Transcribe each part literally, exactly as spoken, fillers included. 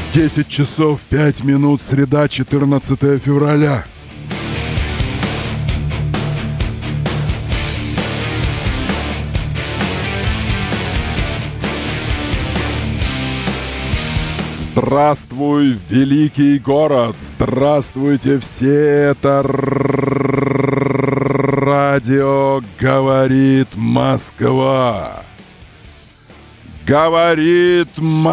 десять часов пять минут, среда, четырнадцатое февраля. Здравствуй, великий город! Здравствуйте все! Это радио «Говорит Москва». Говорит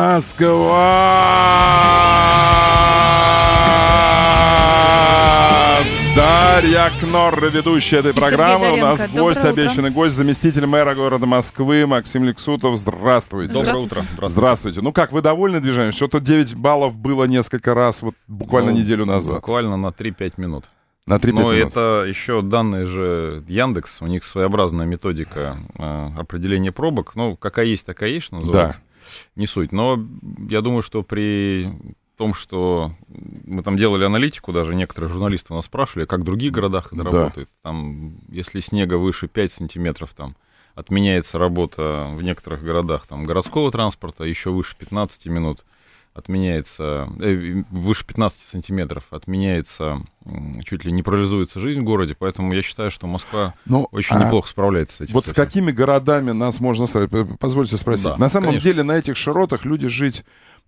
Москва! Дарья Кнорр, ведущая этой программы. У нас гость, обещанный гость, заместитель мэра города Москвы Максим Лексутов. Здравствуйте. Доброе утро. Здравствуйте. Здравствуйте. Ну как, вы довольны движением? Что-то девять баллов было несколько раз, вот буквально ну, неделю назад. Буквально на три-пять минут. На три-пять Но минут. это еще данные же Яндекс, у них своеобразная методика э, определения пробок. Ну, какая есть, такая есть, что называется. Да. Не суть. Но я думаю, что при том, что мы там делали аналитику, даже некоторые журналисты у нас спрашивали, как в других городах это да. работает. Там, если снега выше пять сантиметров, там отменяется работа в некоторых городах там, городского транспорта, еще выше пятнадцати минут отменяется, э, выше пятнадцати сантиметров отменяется, чуть ли не парализуется жизнь в городе, поэтому я считаю, что Москва ну, очень а неплохо справляется с этим. Вот с какими городами нас можно... Позвольте спросить. Да, на самом конечно. деле на этих широтах люди жить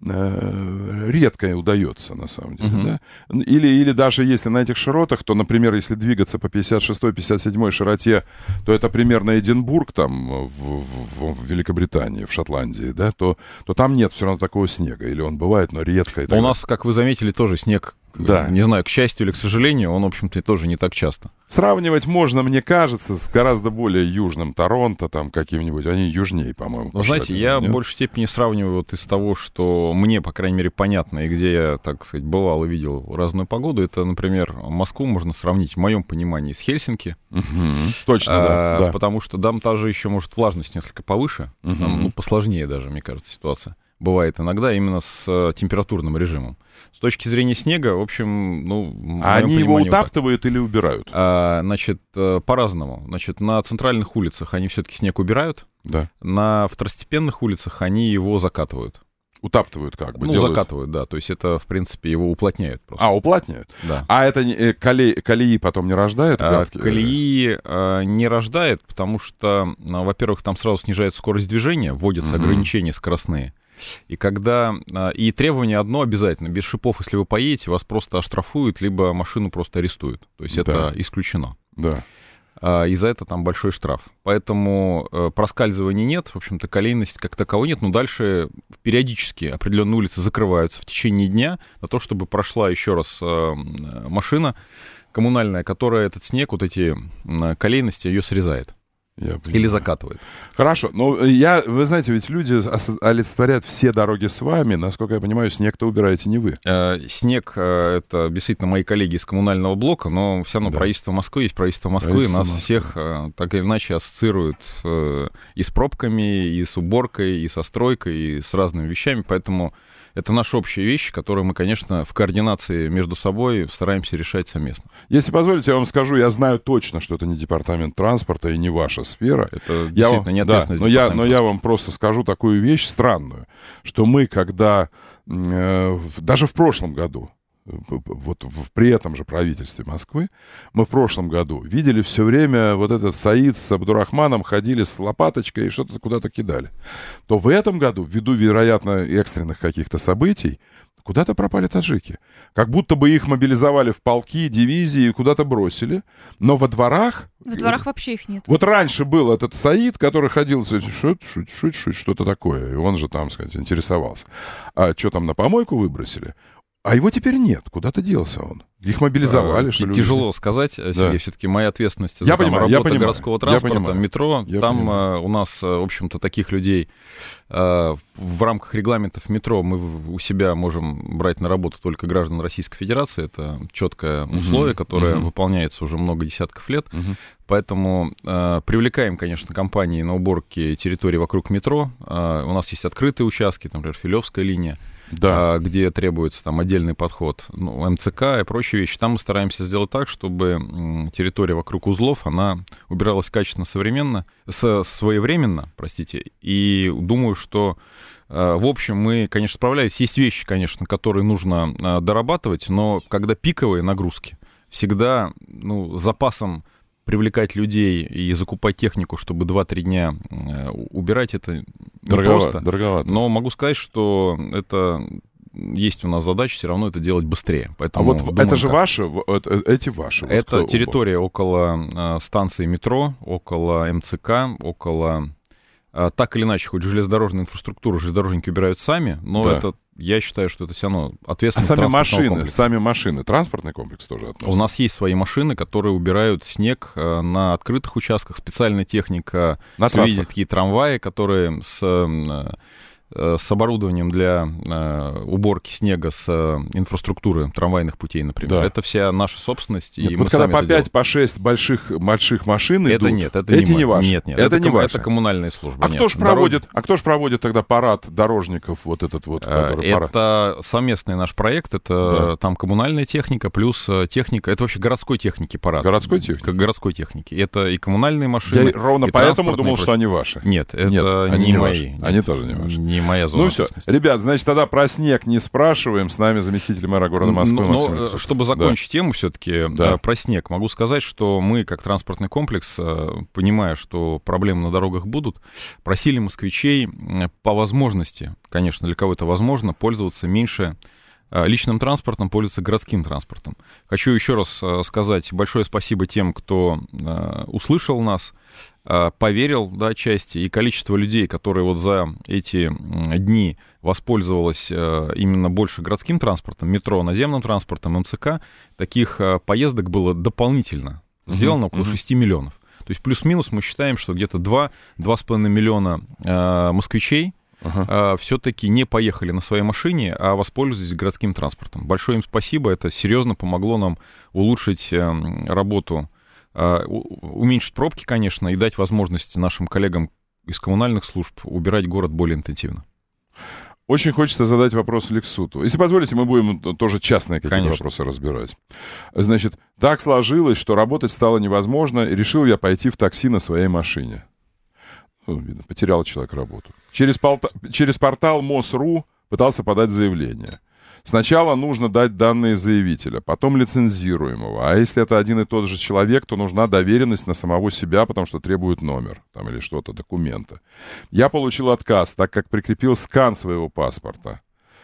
э, редко удается, на самом деле. Uh-huh. Да? Или, или даже если на этих широтах, то, например, если двигаться по пятьдесят шестой — пятьдесят седьмой широте, то это примерно Эдинбург там в, в, в Великобритании, в Шотландии, да, то, то там нет все равно такого снега. Или он бывает, но редко. И так у нас, как вы заметили, тоже снег, да. не знаю, к счастью или к сожалению, он, в общем-то, тоже не так часто. Сравнивать можно, мне кажется, с гораздо более южным Торонто, там, каким-нибудь. Они южнее, по-моему. Ну, знаете, я нет? в большей степени сравниваю вот из того, что мне, по крайней мере, понятно, и где я, так сказать, бывал и видел разную погоду. Это, например, Москву можно сравнить, в моем понимании, с Хельсинки. Угу. Точно, а, да, да. Потому что там тоже еще, может, влажность несколько повыше. Угу. Там, ну, посложнее даже, мне кажется, ситуация. Бывает иногда именно с э, температурным режимом. С точки зрения снега, в общем, ну... А они его утаптывают или убирают? А, значит, э, по-разному. Значит, на центральных улицах они все-таки снег убирают. Да. На второстепенных улицах они его закатывают. Утаптывают как бы? Ну, делают... закатывают, да. То есть это, в принципе, его уплотняют просто. А, уплотняют? Да. А это э, колеи, колеи потом не рождает? А, колеи э, не рождает, потому что, ну, во-первых, там сразу снижается скорость движения, вводятся угу. ограничения скоростные. И когда... И требование одно обязательно. Без шипов, если вы поедете, вас просто оштрафуют, либо машину просто арестуют. То есть да. это исключено. Да. И за это там большой штраф. Поэтому проскальзывания нет, в общем-то, колейности как таковой нет. Но дальше периодически определенные улицы закрываются в течение дня на то, чтобы прошла еще раз машина коммунальная, которая этот снег, вот эти колейности, ее срезает. Или закатывает. Хорошо. Но я, вы знаете, ведь люди олицетворяют все дороги с вами. Насколько я понимаю, снег-то убираете не вы. Э, снег э, — это действительно мои коллеги из коммунального блока, но все равно да. правительство Москвы есть правительство Москвы. Правительство нас Москвы. Всех э, так или иначе ассоциируют э, и с пробками, и с уборкой, и со стройкой, и с разными вещами. Поэтому это наши общие вещи, которые мы, конечно, в координации между собой стараемся решать совместно. Если позволите, я вам скажу, я знаю точно, что это не департамент транспорта и не ваша сфера. Это действительно не ответственность да, но я, но я вам просто скажу такую вещь странную, что мы, когда э, даже в прошлом году, вот в, при этом же правительстве Москвы, мы в прошлом году видели все время вот этот Саид с Абдурахманом ходили с лопаточкой и что-то куда-то кидали. То в этом году, ввиду, вероятно, экстренных каких-то событий, куда-то пропали таджики. Как будто бы их мобилизовали в полки, дивизии и куда-то бросили. Но во дворах... В дворах вообще их нет. Вот раньше был этот Саид, который ходил, шут, шут, шут, шут, что-то такое. И он же там, сказать, интересовался. А что там на помойку выбросили? А его теперь нет. Куда-то делся он. Их мобилизовали, а, что ли? Тяжело сказать, Сергей. Да. Все-таки моя ответственность за я там, понимаю, работу я понимаю, городского транспорта, метро. Я там понимаю. у нас, в общем-то, таких людей в рамках регламентов метро мы у себя можем брать на работу только граждан Российской Федерации. Это четкое условие, uh-huh. которое uh-huh. выполняется уже много десятков лет. Uh-huh. Поэтому э, привлекаем, конечно, компании на уборке территории вокруг метро. Э, у нас есть открытые участки, там, например, Филевская линия. да. где требуется там отдельный подход, ну, эм цэ ка и прочие вещи. Там мы стараемся сделать так, чтобы территория вокруг узлов, она убиралась качественно, современно, своевременно, простите, и думаю, что в общем, мы, конечно, справляемся. Есть вещи, конечно, которые нужно дорабатывать, но когда пиковые нагрузки, всегда, ну, с запасом привлекать людей и закупать технику, чтобы два-три дня убирать, это непросто. Дороговато. Но могу сказать, что это есть у нас задача все равно это делать быстрее. Поэтому а вот думаем, это же как... ваши, эти ваши? Это вот территория около станции метро, около эм цэ ка, около... Так или иначе, хоть железнодорожную инфраструктуру железнодорожники убирают сами, но да. это, я считаю, что это все равно ответственность а сами машины, комплекса. сами машины, транспортный комплекс тоже относится? У нас есть свои машины, которые убирают снег на открытых участках, специальная техника, видите, такие трамваи, которые с... с оборудованием для э, уборки снега с э, инфраструктуры трамвайных путей, например. Да. Это вся наша собственность. Нет, и вот мы когда сами по пять, по шесть больших, больших машин это идут, нет, это эти не, не ваши. Нет, нет, это, это, не ком... ваши. это коммунальные службы. А нет. кто же проводит, а кто ж проводит тогда парад дорожников, вот этот вот? Это парад? Совместный наш проект, это да. там коммунальная техника плюс техника, это вообще городской техники парад. Городской техники? Как городской техники. Это и коммунальные машины. Я ровно и поэтому думал, прочь. что они ваши. Нет, это нет, не, не мои. Нет, они тоже не ваши. Не моя зона. Ну все, ребят, значит, тогда про снег не спрашиваем. С нами заместитель мэра города Москвы но, Максим но, Лексутов. Чтобы закончить да. тему все-таки да. про снег, могу сказать, что мы, как транспортный комплекс, понимая, что проблемы на дорогах будут, просили москвичей по возможности, конечно, для кого-то возможно, пользоваться меньше личным транспортом, пользоваться городским транспортом. Хочу еще раз сказать большое спасибо тем, кто услышал нас, поверил, да, отчасти, и количество людей, которые вот за эти дни воспользовалось именно больше городским транспортом, метро, наземным транспортом, эм цэ ка, таких поездок было дополнительно сделано uh-huh, около uh-huh. шести миллионов. То есть плюс-минус мы считаем, что где-то два-два с половиной миллиона э, москвичей uh-huh. э, все-таки не поехали на своей машине, а воспользовались городским транспортом. Большое им спасибо, это серьезно помогло нам улучшить э, работу, э, уменьшить пробки, конечно, и дать возможность нашим коллегам из коммунальных служб убирать город более интенсивно. Очень хочется задать вопрос Лексуту. Если позволите, мы будем тоже частные какие-то Конечно. вопросы разбирать. Значит, так сложилось, что работать стало невозможно, и решил я пойти в такси на своей машине. Ну, видно, потерял человек работу. Через, полта... Через портал МОС.ру пытался подать заявление. Сначала нужно дать данные заявителя, потом лицензируемого. А если это один и тот же человек, то нужна доверенность на самого себя, потому что требует номер там, или что-то, документа. Я получил отказ, так как прикрепил скан своего паспорта.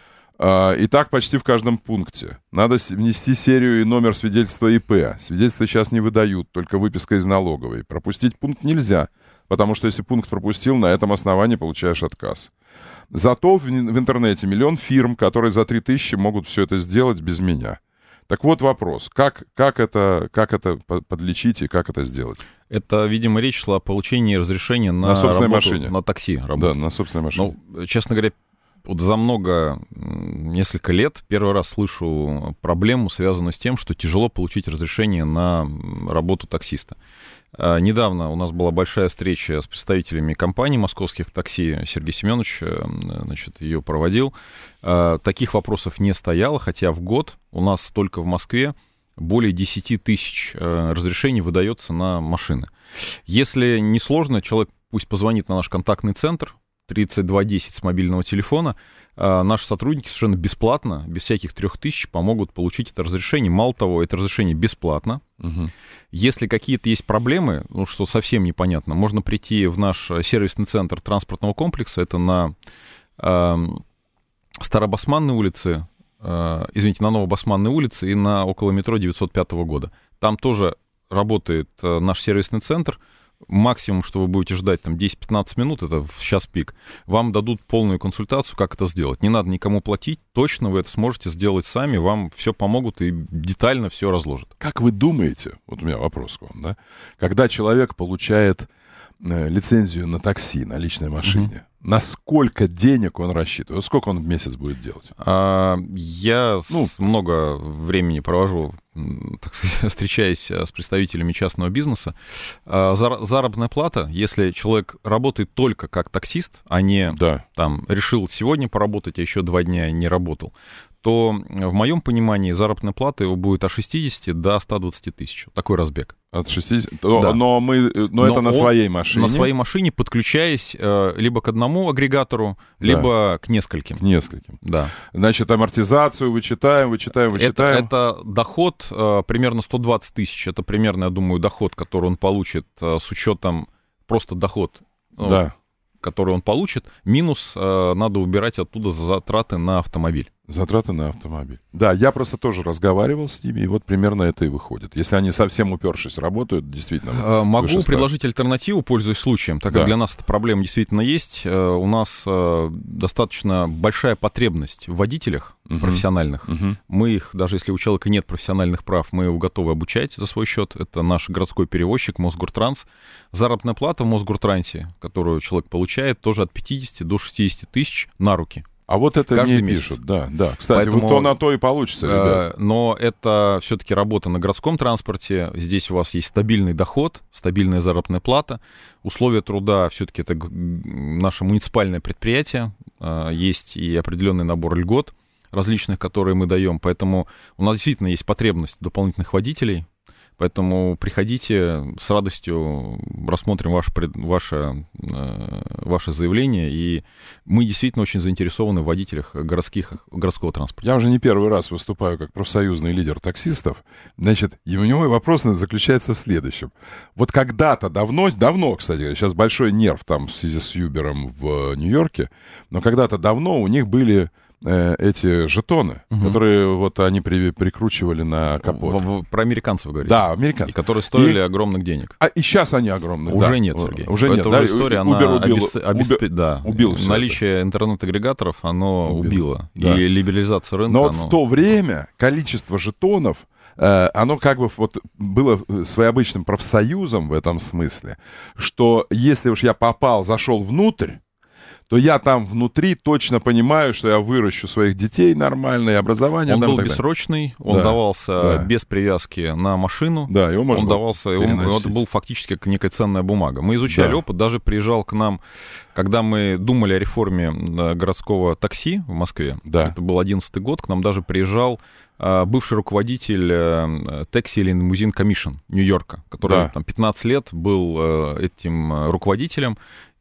И так почти в каждом пункте. Надо внести серию и номер свидетельства и пэ. Свидетельства сейчас не выдают, только выписка из налоговой. Пропустить пункт нельзя, потому что если пункт пропустил, на этом основании получаешь отказ. Зато в, в интернете миллион фирм, которые за три тысячи могут все это сделать без меня. Так вот вопрос, как, как, это, как это подлечить и как это сделать? Это, видимо, речь шла о получении разрешения на, на собственной работу, машине. На такси. Работу. Да, на собственной машине. Ну, честно говоря, вот за много, несколько лет первый раз слышу проблему, связанную с тем, что тяжело получить разрешение на работу таксиста. Недавно у нас была большая встреча с представителями компаний московских такси. Сергей Семенович, значит, ее проводил. Таких вопросов не стояло, хотя в год у нас только в Москве более десять тысяч разрешений выдается на машины. Если не сложно, человек пусть позвонит на наш контактный центр тридцать два десять с мобильного телефона. Наши сотрудники совершенно бесплатно, без всяких трех тысяч, помогут получить это разрешение. Мало того, это разрешение бесплатно. Угу. Если какие-то есть проблемы, ну, что совсем непонятно, можно прийти в наш сервисный центр транспортного комплекса. Это на э, Старобасманной улице, э, извините, на Новобасманной улице и на около метро девятьсот пятого года. Там тоже работает э, наш сервисный центр. Максимум, что вы будете ждать, там, десять-пятнадцать минут, это в час пик, вам дадут полную консультацию, как это сделать. Не надо никому платить, точно вы это сможете сделать сами, вам все помогут и детально все разложат. Как вы думаете, вот у меня вопрос к вам, да, когда человек получает э, лицензию на такси, на личной машине, mm-hmm. на сколько денег он рассчитывает? Сколько он в месяц будет делать? А, я ну, с, много времени провожу так сказать, встречаясь с представителями частного бизнеса, заработная плата, если человек работает только как таксист, а не да. там решил сегодня поработать, а еще два дня не работал, то в моем понимании заработная плата его будет от шестидесяти до ста двадцати тысяч. Такой разбег. От шестидесяти? Да. Но, мы, но, но это на своей машине? На своей машине, подключаясь э, либо к одному агрегатору, либо да. к нескольким. К нескольким. Да. Значит, амортизацию вычитаем, вычитаем, вычитаем. Это, это доход э, примерно сто двадцать тысяч. Это примерно, я думаю, доход, который он получит э, с учетом просто доход. Ну, да. который он получит, минус э, надо убирать оттуда затраты на автомобиль. Затраты на автомобиль. Да, я просто тоже разговаривал с ними, и вот примерно это и выходит. Если они совсем упершись работают, действительно... Могу предложить альтернативу, пользуясь случаем, так да. как для нас эта проблема действительно есть. У нас достаточно большая потребность в водителях uh-huh. профессиональных. Uh-huh. Мы их, даже если у человека нет профессиональных прав, мы его готовы обучать за свой счет. Это наш городской перевозчик Мосгортранс. Заработная плата в Мосгортрансе, которую человек получает, тоже от пятидесяти до шестидесяти тысяч на руки. А вот это каждый мне месяц. Пишут, да, да. Кстати, Поэтому, вот то на то и получится, ребят. Э, но это все-таки работа на городском транспорте. Здесь у вас есть стабильный доход, стабильная заработная плата. Условия труда все-таки это наше муниципальное предприятие. Э, есть и определенный набор льгот различных, которые мы даем. Поэтому у нас действительно есть потребность дополнительных водителей. Поэтому приходите, с радостью рассмотрим ваше, ваше, ваше заявление, и мы действительно очень заинтересованы в водителях городских, городского транспорта. Я уже не первый раз выступаю как профсоюзный лидер таксистов. Значит, и у него вопрос заключается в следующем. Вот когда-то давно, давно, кстати, сейчас большой нерв там в связи с Юбером в Нью-Йорке, но когда-то давно у них были... эти жетоны, угу. которые вот они при, прикручивали на капот. В, в, про американцев говорите? Да, американцев. И которые стоили и, огромных денег. А и сейчас они огромные. Уже да. нет, Сергей. Уже Это нет. уже да? история, Uber она убил, обесп... обесп... Uber да. убил Наличие интернет-агрегаторов, оно убило. убило. Да. И либерализация рынка. Но оно... вот в то время количество жетонов, э, оно как бы вот было своеобычным профсоюзом в этом смысле, что если уж я попал, зашел внутрь, то я там внутри точно понимаю, что я выращу своих детей нормально, и образование. Он там, был бессрочный, он да, давался да. без привязки на машину. Да, его можно он давался, его, это был фактически как некая ценная бумага. Мы изучали да. опыт, даже приезжал к нам, когда мы думали о реформе городского такси в Москве, да. это был одиннадцатый год, к нам даже приезжал бывший руководитель Taxi and Limousine Commission Нью-Йорка, который да. там, пятнадцать лет был этим руководителем,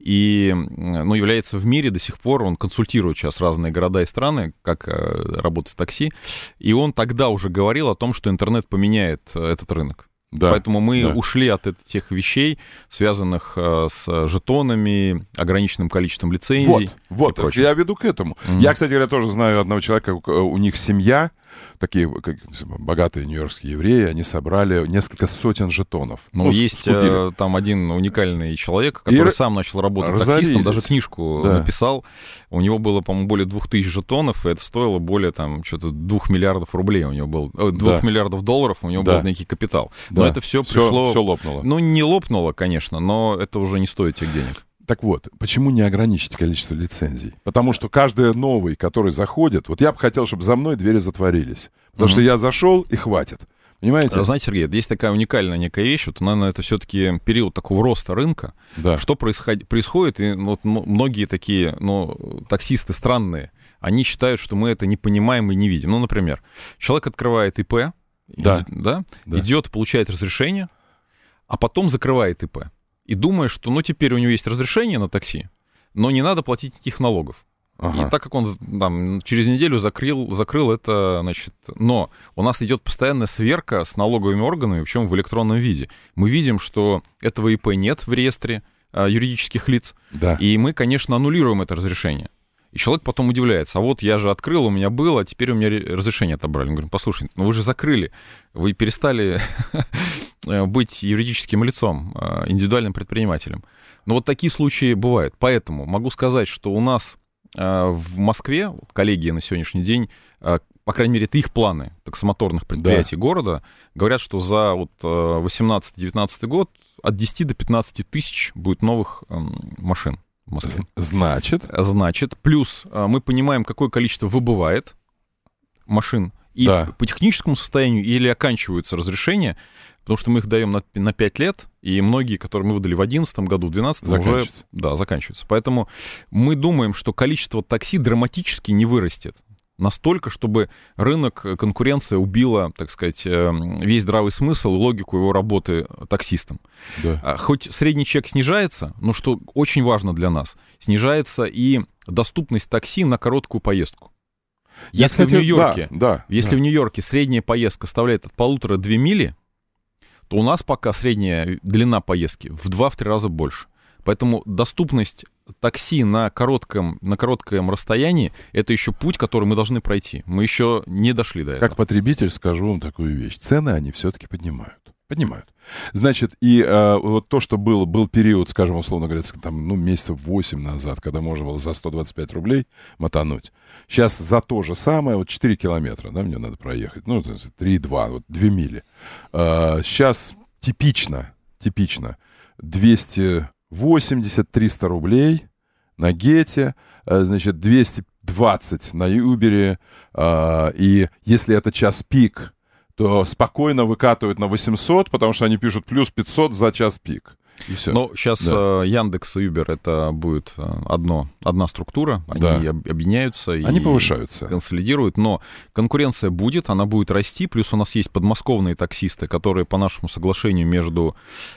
и ну, является в мире до сих пор, он консультирует сейчас разные города и страны, как работать с такси, и он тогда уже говорил о том, что интернет поменяет этот рынок. Да, Поэтому мы да. ушли от этих вещей, связанных с жетонами, ограниченным количеством лицензий. Вот, вот я веду к этому. Mm-hmm. Я, кстати говоря, тоже знаю одного человека, у них семья, такие как, богатые нью-йоркские евреи, они собрали несколько сотен жетонов. Ну, ну есть скупили. Там один уникальный человек, который и сам начал работать разорились. таксистом, даже книжку да. написал. У него было, по-моему, более двух тысяч жетонов, и это стоило более, там, что-то двух миллиардов рублей у него был, двух да. миллиардов долларов у него да. был некий капитал. Да. Но это все пришло... Все лопнуло. Ну, не лопнуло, конечно, но это уже не стоит тех денег. Так вот, почему не ограничить количество лицензий? Потому что каждый новый, который заходит... Вот я бы хотел, чтобы за мной двери затворились. Потому mm-hmm. что я зашел, и хватит. Понимаете? Знаете, Сергей, есть такая уникальная некая вещь. Вот, наверное, это все-таки период такого роста рынка. Да. Что происход... происходит? И вот, многие такие ну, таксисты странные, они считают, что мы это не понимаем и не видим. Ну, например, человек открывает ИП, да. Идет, да, да. идет, получает разрешение, а потом закрывает ИП. И думает, что ну теперь у него есть разрешение на такси, но не надо платить никаких налогов. Ага. И так как он там, через неделю закрыл, закрыл это, значит... Но у нас идет постоянная сверка с налоговыми органами, причем в электронном виде. Мы видим, что этого ИП нет в реестре а, юридических лиц, да. и мы, конечно, аннулируем это разрешение. И человек потом удивляется, а вот я же открыл, у меня было, а теперь у меня разрешение отобрали. Мы говорим, послушай, ну вы же закрыли, вы перестали быть юридическим лицом, индивидуальным предпринимателем. Но вот такие случаи бывают. Поэтому могу сказать, что у нас в Москве, коллеги на сегодняшний день, по крайней мере, это их планы таксомоторных предприятий да. города, говорят, что за вот восемнадцатый-девятнадцатый год от десяти до пятнадцати тысяч будет новых машин. В Москве. Значит? Значит. Плюс мы понимаем, какое количество выбывает машин, И да. по техническому состоянию или оканчиваются разрешения, потому что мы их даем на, на пять лет, и многие, которые мы выдали в две тысячи одиннадцатом году, в две тысячи двенадцатом уже да, заканчиваются. Поэтому мы думаем, что количество такси драматически не вырастет. Настолько, чтобы рынок, конкуренция убила, так сказать, весь здравый смысл и логику его работы таксистом. Да. Хоть средний чек снижается, но что очень важно для нас, снижается и доступность такси на короткую поездку. Я, если кстати, в Нью-Йорке, да, да, если да. в Нью-Йорке средняя поездка составляет от полутора две мили, то у нас пока средняя длина поездки в два-три раза больше. Поэтому доступность такси на коротком, на коротком расстоянии — это еще путь, который мы должны пройти. Мы еще не дошли до этого. Как потребитель скажу вам такую вещь. Цены они все-таки поднимают. Поднимают. Значит, и э, вот то, что был, был период, скажем, условно говоря, там, ну, месяцев восемь назад, когда можно было за сто двадцать пять рублей мотануть. Сейчас за то же самое, вот четыре километра, да, мне надо проехать, ну, три и два, вот две мили. Э, сейчас типично, типично двести восемьдесят - триста рублей на Гете, значит, двести двадцать на Юбере, и если это час пик, то спокойно выкатывают на восемьсот, потому что они пишут плюс пятьсот за час пик. И все. Ну, сейчас да. Яндекс и Uber — это будет одно, одна структура, они да. объединяются они и повышаются. Консолидируют, но конкуренция будет, она будет расти, плюс у нас есть подмосковные таксисты, которые по нашему соглашению между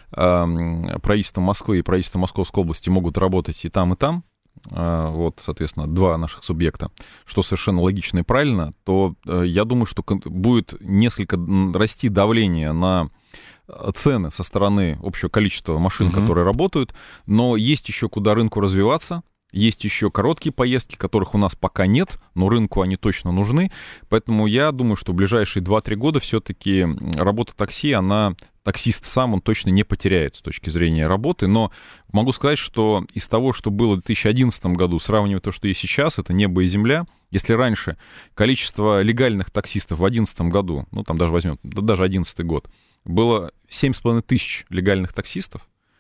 э, правительством Москвы и правительством Московской области могут работать и там, и там. Э, вот, соответственно, два наших субъекта, что совершенно логично и правильно, то э, я думаю, что будет несколько расти давление на цены со стороны общего количества машин, uh-huh. которые работают, но есть еще куда рынку развиваться, есть еще короткие поездки, которых у нас пока нет, но рынку они точно нужны, поэтому я думаю, что в ближайшие два-три года все-таки работа такси, она, таксист сам, он точно не потеряет с точки зрения работы, но могу сказать, что из того, что было в две тысячи одиннадцатом году, сравнивая то, что есть сейчас, это небо и земля. Если раньше количество легальных таксистов в две тысячи одиннадцатом году, ну там даже возьмем, да, даже одиннадцатый год, было семь с половиной тысяч легальных таксистов,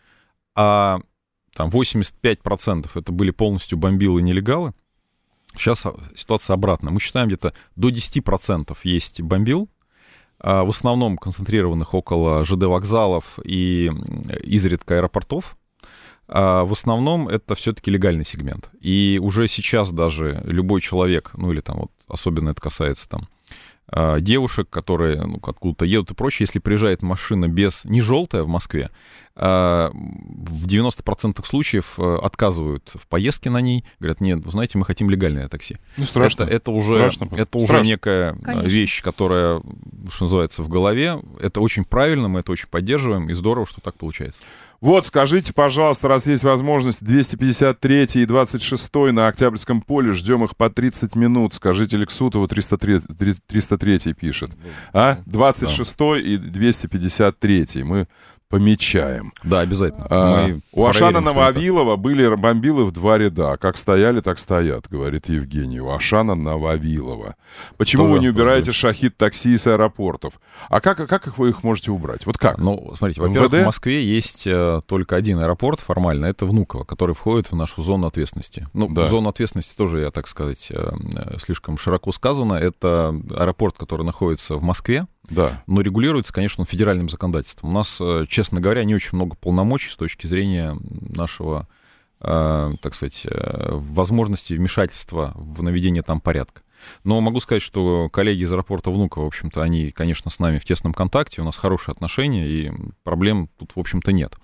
а там восемьдесят пять процентов это были полностью бомбилы и нелегалы. Сейчас ситуация обратная. Мы считаем, где-то до десять процентов есть бомбил, а в основном концентрированных около ЖД вокзалов и изредка аэропортов. А в основном это все-таки легальный сегмент. И уже сейчас даже любой человек, ну или там вот особенно это касается там девушек, которые ну, откуда-то едут и прочее, если приезжает машина без, не желтая в Москве, а в девяноста процентах случаев отказывают в поездке на ней, говорят, нет, вы знаете, мы хотим легальное такси. Ну, страшно. Это, это уже, страшно. это уже страшно. некая Конечно. Вещь, которая, что называется, в голове. Это очень правильно, мы это очень поддерживаем, и здорово, что так получается. Вот, скажите, пожалуйста, раз есть возможность, двести пятьдесят третий и двадцать шестой на Октябрьском поле, ждем их по тридцать минут. Скажите, Лексутову триста третий пишет. А? двадцать шестой да. и двести пятьдесят третий. Мы помечаем. Да, обязательно. А, у Ашана Нововилова были бомбилы в два ряда. Как стояли, так стоят, говорит Евгений. У Ашана Нововилова. Почему Тоже вы не убираете шахид такси с аэропортов? А как, как их вы их можете убрать? Вот как? Ну, смотрите, во-первых, в Москве есть э, только один аэропорт формально. Это Внуково, который входит в нашу зону ответственности. Ну, да. Зона ответственности тоже, я так сказать, э, слишком широко сказано. Это аэропорт, который находится в Москве. Да. Но регулируется, конечно, федеральным законодательством. У нас, честно говоря, не очень много полномочий с точки зрения нашего, э, так сказать, э, возможности вмешательства в наведение там порядка. Но могу сказать, что коллеги из аэропорта Внуково, в общем-то, они, конечно, с нами в тесном контакте, у нас хорошие отношения, и проблем тут, в общем-то, нет.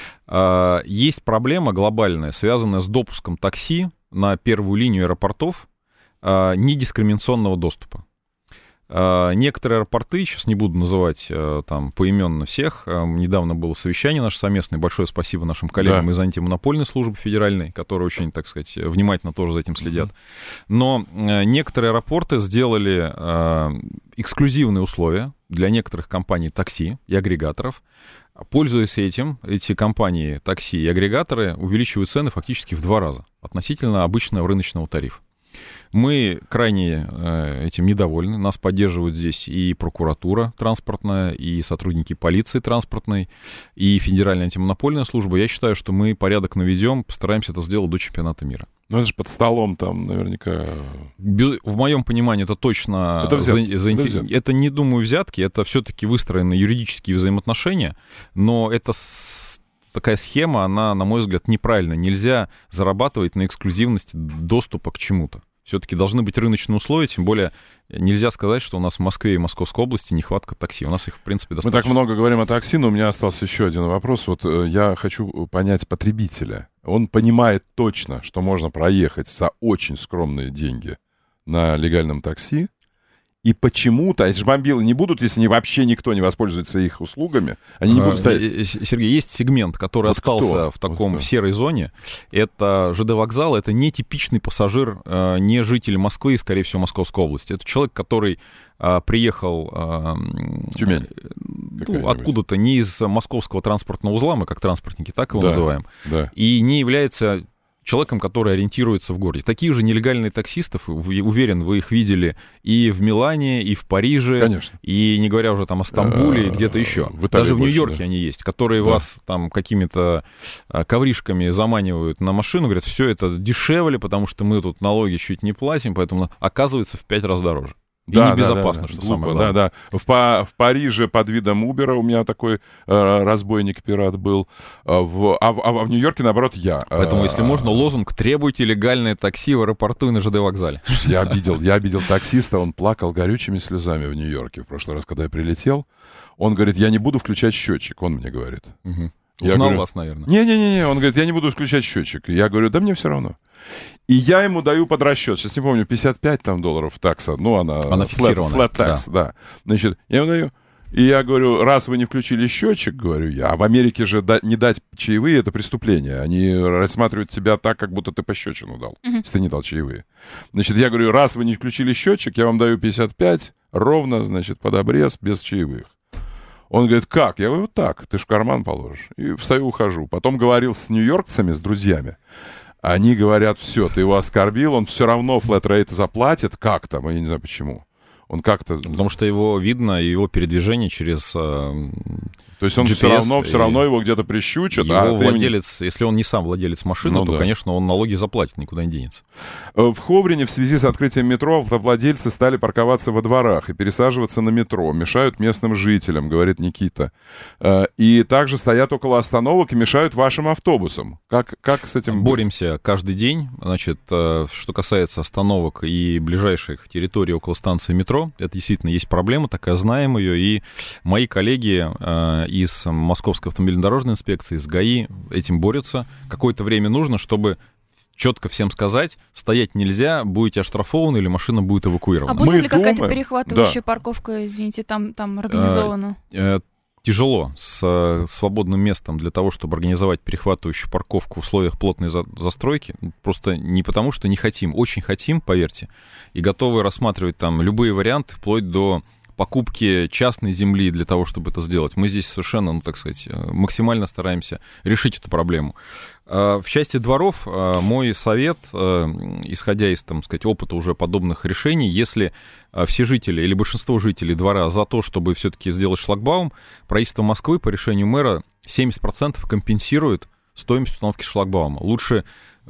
Э, есть проблема глобальная, связанная с допуском такси на первую линию аэропортов э, недискриминационного доступа. Некоторые аэропорты, сейчас не буду называть там поименно всех, недавно было совещание наше совместное, большое спасибо нашим коллегам да. из антимонопольной службы федеральной, которые очень, так сказать, внимательно тоже за этим следят. Но некоторые аэропорты сделали эксклюзивные условия для некоторых компаний такси и агрегаторов. Пользуясь этим, эти компании такси и агрегаторы увеличивают цены фактически в два раза относительно обычного рыночного тарифа. Мы крайне э, этим недовольны. Нас поддерживают здесь и прокуратура транспортная, и сотрудники полиции транспортной, и Федеральная антимонопольная служба. Я считаю, что мы порядок наведем, постараемся это сделать до чемпионата мира. Ну, это же под столом там наверняка... В моем понимании это точно... Это, взят... за... За... это, взят... это не, думаю, взятки, это все-таки выстроены юридические взаимоотношения, но это такая схема, она, на мой взгляд, неправильна. Нельзя зарабатывать на эксклюзивности доступа к чему-то. Все-таки должны быть рыночные условия, тем более нельзя сказать, что у нас в Москве и Московской области нехватка такси. У нас их, в принципе, достаточно. Мы так много говорим о такси, но у меня остался еще один вопрос. Вот я хочу понять потребителя. Он понимает точно, что можно проехать за очень скромные деньги на легальном такси, и почему-то, эти же мобилы не будут, если не, вообще никто не воспользуется их услугами, они не будут стоять. Сергей, есть сегмент, который вот остался кто? в таком вот в серой зоне. Это ЖД вокзал, это не типичный пассажир, не житель Москвы и, скорее всего, Московской области. Это человек, который приехал Тюмень. Ну, откуда-то не из московского транспортного узла, мы как транспортники так его да, называем, да. и не является человеком, который ориентируется в городе. Такие же нелегальные таксистов, уверен, вы их видели и в Милане, и в Париже, конечно. И не говоря уже там о Стамбуле, и где-то еще. Даже в Нью-Йорке они есть, которые вас там какими-то ковришками заманивают на машину, говорят, все это дешевле, потому что мы тут налоги чуть не платим, поэтому оказывается в пять раз дороже. И да, небезопасно, да, да, что глупо, самое главное. Да, да. В, по, в Париже под видом Убера у меня такой э, разбойник-пират был. В, а, в, а в Нью-Йорке, наоборот, я. Поэтому, если можно, лозунг «Требуйте легальное такси в аэропорту и на ЖД вокзале». Я обидел, я обидел таксиста, он плакал горючими слезами в Нью-Йорке в прошлый раз, когда я прилетел. Он говорит, я не буду включать счетчик, он мне говорит. Угу. Я Узнал говорю, вас, наверное. Не-не-не, он говорит, я не буду включать счетчик. Я говорю, да мне все равно. И я ему даю под расчет, сейчас не помню, пятьдесят пять там долларов такса, ну она, она фиксированная. Flat, flat tax, да. да. Значит, я ему даю, и я говорю, раз вы не включили счетчик, говорю я, а в Америке же да, не дать чаевые — это преступление. Они рассматривают тебя так, как будто ты пощечину дал, uh-huh. если ты не дал чаевые. Значит, я говорю, раз вы не включили счетчик, я вам даю пятьдесят пять, ровно, значит, под обрез, без чаевых. Он говорит, как? Я говорю, вот так, ты ж в карман положишь. И встаю, ухожу. Потом говорил с нью-йоркцами, с друзьями. Они говорят, все, ты его оскорбил, он все равно флэт-рейт заплатит. Как там? Я не знаю, почему. Он как-то... Потому что его видно, его передвижение через... То есть он джи пи эс, все равно, все равно его где-то прищучат. Его а владелец, ты... если он не сам владелец машины, ну, то, да. конечно, он налоги заплатит, никуда не денется. В Ховрине в связи с открытием метро автовладельцы стали парковаться во дворах и пересаживаться на метро. Мешают местным жителям, говорит Никита. И также стоят около остановок и мешают вашим автобусам. Как, как с этим Боремся быть? Каждый день. Значит, что касается остановок и ближайших территорий около станции метро, это действительно есть проблема, такая, знаем ее. И мои коллеги из Московской автомобильно-дорожной инспекции, из ГАИ этим борются. Какое-то время нужно, чтобы четко всем сказать, стоять нельзя, будете оштрафованы или машина будет эвакуирована. А будет Мы ли думаем... какая-то перехватывающая да. парковка, извините, там, там организована? А, а, тяжело с свободным местом для того, чтобы организовать перехватывающую парковку в условиях плотной за- застройки. Просто не потому, что не хотим, очень хотим, поверьте, и готовы рассматривать там любые варианты, вплоть до покупки частной земли для того, чтобы это сделать. Мы здесь совершенно, ну, так сказать, максимально стараемся решить эту проблему. В части дворов мой совет, исходя из, там сказать, опыта уже подобных решений, если все жители или большинство жителей двора за то, чтобы все-таки сделать шлагбаум, правительство Москвы по решению мэра семьдесят процентов компенсирует стоимость установки шлагбаума. Лучше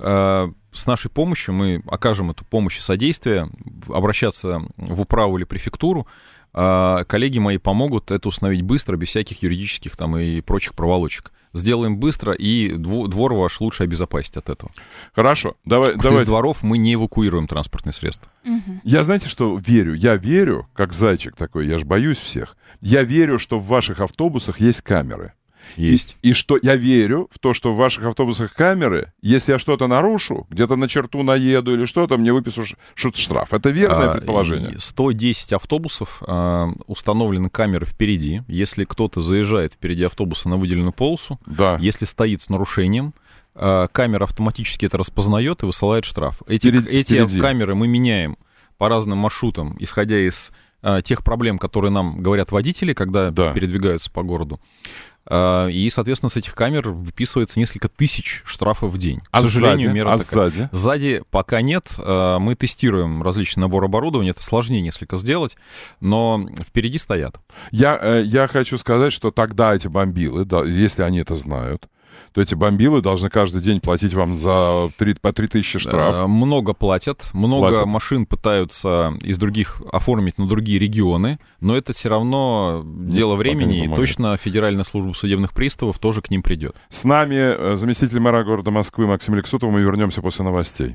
с нашей помощью, мы окажем эту помощь и содействие, обращаться в управу или префектуру, коллеги мои помогут это установить быстро, без всяких юридических там и прочих проволочек. Сделаем быстро, и двор ваш лучше обезопасить от этого. Хорошо. Давай, Потому что из дворов мы не эвакуируем транспортные средства. Угу. Я, знаете, что верю? Я верю, как зайчик такой, я ж боюсь всех. Я верю, что в ваших автобусах есть камеры. Есть. И, и что я верю в то, что в ваших автобусах камеры, если я что-то нарушу, где-то на черту наеду или что-то, мне выпишут штраф. Это верное а, предположение? сто десять автобусов а, установлены камеры впереди. Если кто-то заезжает впереди автобуса на выделенную полосу, да. если стоит с нарушением, а, камера автоматически это распознает и высылает штраф. Эти, Вперед, эти впереди. камеры мы меняем по разным маршрутам, исходя из а, тех проблем, которые нам говорят водители, когда да. передвигаются по городу. И, соответственно, с этих камер выписывается несколько тысяч штрафов в день. А К сожалению, сзади? мера а такая. Сзади? Сзади пока нет. Мы тестируем различный набор оборудования. Это сложнее несколько сделать, но впереди стоят. Я, я хочу сказать, что тогда эти бомбилы, да, если они это знают, то эти бомбилы должны каждый день платить вам за три, по три тысячи штраф. Много платят, много платят. Машин пытаются из других оформить на другие регионы, но это все равно дело Нет, времени, и точно Федеральная служба судебных приставов тоже к ним придет. С нами заместитель мэра города Москвы Максим Лексутов. Мы вернемся после новостей.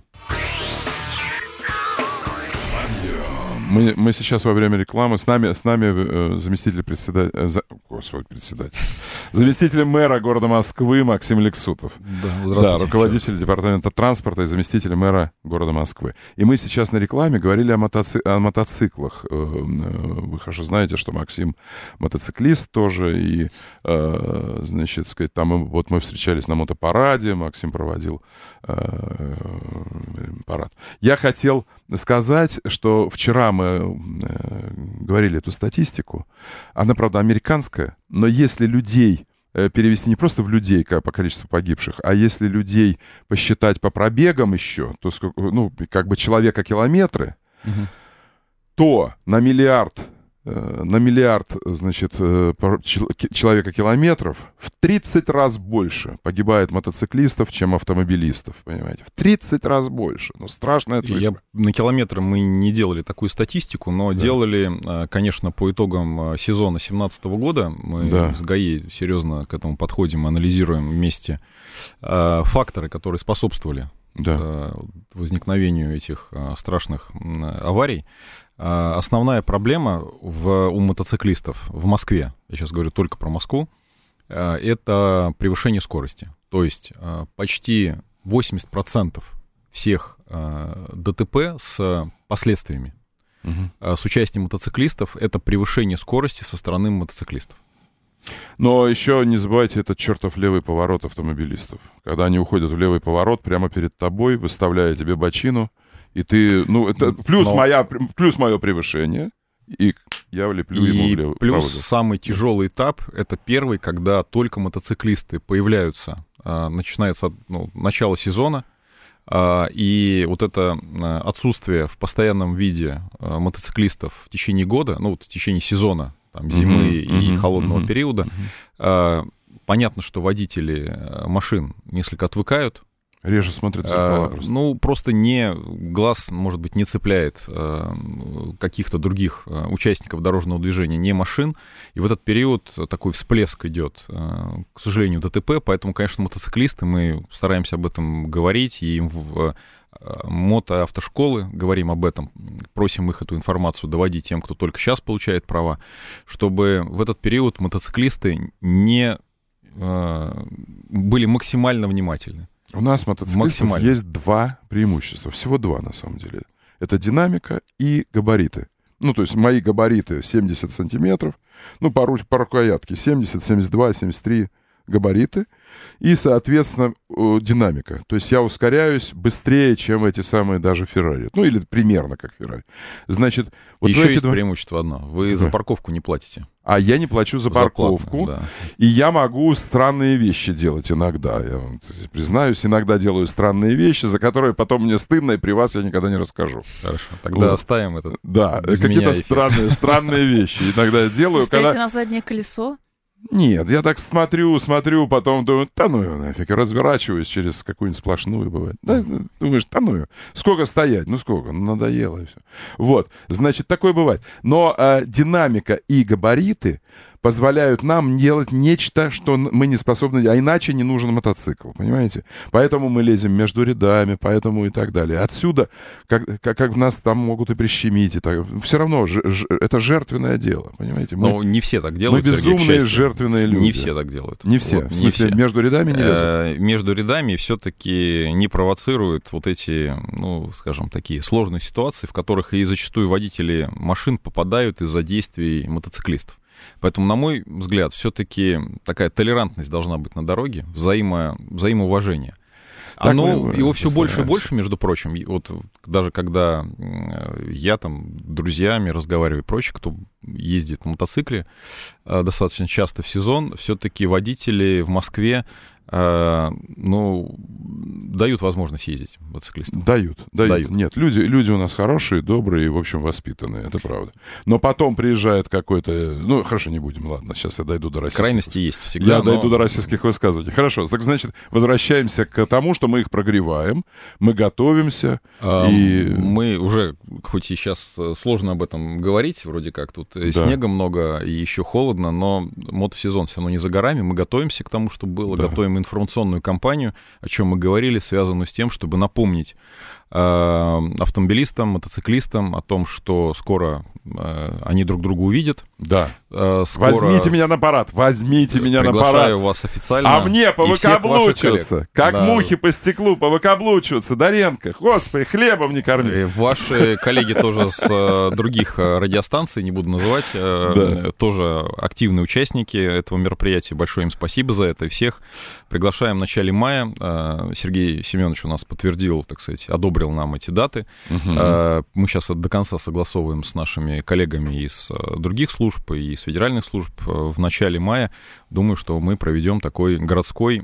Мы, мы сейчас во время рекламы. С нами, с нами э, заместитель председателя... За, господи, председатель. Заместитель мэра города Москвы Максим Лексутов. Да, здравствуйте. Да, руководитель департамента транспорта и заместитель мэра города Москвы. И мы сейчас на рекламе говорили о, мотоци... о мотоциклах. Вы хорошо знаете, что Максим мотоциклист тоже. И, э, значит, сказать, там мы, вот мы встречались на мотопараде. Максим проводил э, парад. Я хотел сказать, что вчера мы э, говорили эту статистику. Она, правда, американская, но если людей э, перевести не просто в людей как по количеству погибших, а если людей посчитать по пробегам еще, то сколько, ну, как бы человека-километры, угу. то на миллиард, э, на миллиард, значит, э, человека-километров в тридцать раз больше погибает мотоциклистов, чем автомобилистов, понимаете? В тридцать раз больше. Ну, страшная цифра. Я, на километры мы не делали такую статистику, но да. делали, конечно, по итогам сезона две тысячи семнадцатого года. Мы да. с ГАИ серьезно к этому подходим, анализируем вместе факторы, которые способствовали да. возникновению этих страшных аварий. Основная проблема в, у мотоциклистов в Москве, я сейчас говорю только про Москву, это превышение скорости. То есть почти восемьдесят процентов всех ДТП с последствиями, угу. с участием мотоциклистов, это превышение скорости со стороны мотоциклистов. Но еще не забывайте этот чертов левый поворот автомобилистов. Когда они уходят в левый поворот прямо перед тобой, выставляя тебе бочину, и ты, ну, это плюс, Но... моя, плюс мое превышение, и я влеплю и ему в левый. Плюс правый. Самый тяжелый этап, это первый, когда только мотоциклисты появляются, начинается ну, начало сезона, и вот это отсутствие в постоянном виде мотоциклистов в течение года, ну, в течение сезона, там, зимы uh-huh, и uh-huh, холодного uh-huh, периода, uh-huh. понятно, что водители машин несколько отвыкают. Реже смотрят в зеркала а, просто. Ну, просто не, глаз, может быть, не цепляет а, каких-то других а, участников дорожного движения, не машин. И в этот период такой всплеск идет, а, к сожалению, ДТП. Поэтому, конечно, мотоциклисты, мы стараемся об этом говорить, и им в мотоавтошколы говорим об этом, просим их эту информацию доводить тем, кто только сейчас получает права, чтобы в этот период мотоциклисты не а, были максимально внимательны. У нас мотоциклистов есть два преимущества. Всего два, на самом деле. Это динамика и габариты. Ну, то есть мои габариты семьдесят сантиметров. Ну, по, ру- по рукоятке семьдесят, семьдесят два, семьдесят три габариты. И, соответственно, динамика. То есть я ускоряюсь быстрее, чем эти самые даже Феррари. Ну, или примерно как Феррари. Значит, вот еще есть два... преимущество одно. Вы да. за парковку не платите. А я не плачу за парковку. Да. И я могу странные вещи делать иногда. Я вам признаюсь, иногда делаю странные вещи, за которые потом мне стыдно, и при вас я никогда не расскажу. Хорошо, тогда вот. Оставим это. Да, какие-то странные, странные вещи иногда делаю. Ставите когда... на заднее колесо? Нет, я так смотрю, смотрю, потом думаю, да ну его нафиг, разворачиваюсь через какую-нибудь сплошную, бывает. Да, думаешь, да ну его. Сколько стоять? Ну сколько? Ну, надоело и все. Вот, значит, такое бывает. Но э, динамика и габариты позволяют нам делать нечто, что мы не способны, а иначе не нужен мотоцикл, понимаете? Поэтому мы лезем между рядами, поэтому и так далее. Отсюда, как, как, как нас там могут и прищемить, и так, все равно ж, ж, это жертвенное дело, понимаете? Мы, Но не все так делают, мы безумные жертвенные люди. Не все так делают. Не все, вот, в смысле, все. Между рядами не лезут? Между рядами все-таки не провоцируют вот эти, ну, скажем, такие сложные ситуации, в которых и зачастую водители машин попадают из-за действий мотоциклистов. Поэтому, на мой взгляд, все-таки такая толерантность должна быть на дороге, взаимо, взаимоуважение. Оно, его все больше и больше, между прочим. Вот даже когда я там с друзьями разговариваю и прочее, кто ездит на мотоцикле достаточно часто в сезон, все-таки водители в Москве ну, дают возможность ездить мотоциклистам. Дают, дают. дают. Нет, люди, люди у нас хорошие, добрые и, в общем, воспитанные, это правда. Но потом приезжает какой-то... Ну, хорошо, не будем, ладно, сейчас я дойду до российских... Крайности есть всегда, Я но... дойду до российских высказываний. Хорошо, так значит, возвращаемся к тому, что мы их прогреваем, мы готовимся, а, и... Мы уже, хоть и сейчас сложно об этом говорить, вроде как тут да. снега много и еще холодно, но мотосезон все равно не за горами, мы готовимся к тому, чтобы было, да. готовим информационную кампанию, о чем мы говорили, связанную с тем, чтобы напомнить э, автомобилистам, мотоциклистам о том, что скоро э, они друг друга увидят. Да. Э, скоро... Возьмите меня на парад, возьмите меня на парад. Приглашаю вас официально. А мне повыкаблучиваться, как да. мухи по стеклу повыкаблучиваться, Доренко, господи, хлебом не корми. И ваши коллеги тоже с э, других радиостанций, не буду называть, э, да. тоже активные участники этого мероприятия. Большое им спасибо за это. И всех приглашаем в начале мая. Сергей Семенович у нас подтвердил, так сказать, одобрил нам эти даты. Угу. Мы сейчас до конца согласовываем с нашими коллегами из других служб и из федеральных служб. В начале мая, думаю, что мы проведем такой городской